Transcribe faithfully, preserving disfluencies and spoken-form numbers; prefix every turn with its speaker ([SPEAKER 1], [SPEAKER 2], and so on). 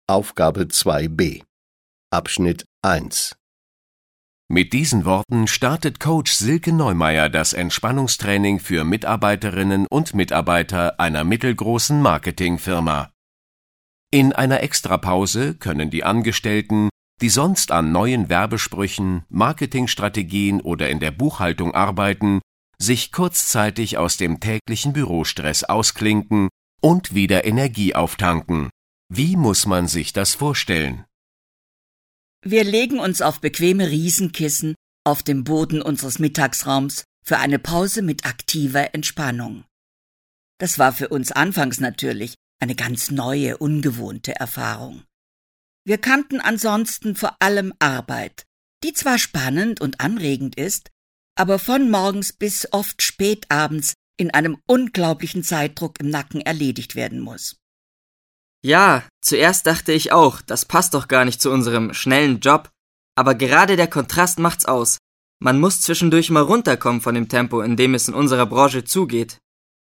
[SPEAKER 1] Aufgabe zwei b. Abschnitt eins.
[SPEAKER 2] Mit diesen Worten startet Coach Silke Neumeier das Entspannungstraining für Mitarbeiterinnen und Mitarbeiter einer mittelgroßen Marketingfirma. In einer Extrapause können die Angestellten, die sonst an neuen Werbesprüchen, Marketingstrategien oder in der Buchhaltung arbeiten, sich kurzzeitig aus dem täglichen Bürostress ausklinken und wieder Energie auftanken. Wie muss man sich das vorstellen?
[SPEAKER 3] Wir legen uns auf bequeme Riesenkissen auf dem Boden unseres Mittagsraums für eine Pause mit aktiver Entspannung. Das war für uns anfangs natürlich eine ganz neue, ungewohnte Erfahrung. Wir kannten ansonsten vor allem Arbeit, die zwar spannend und anregend ist, aber von morgens bis oft spät abends in einem unglaublichen Zeitdruck im Nacken erledigt werden muss.
[SPEAKER 4] Ja, zuerst dachte ich auch, das passt doch gar nicht zu unserem schnellen Job. Aber gerade der Kontrast macht's aus. Man muss zwischendurch mal runterkommen von dem Tempo, in dem es in unserer Branche zugeht.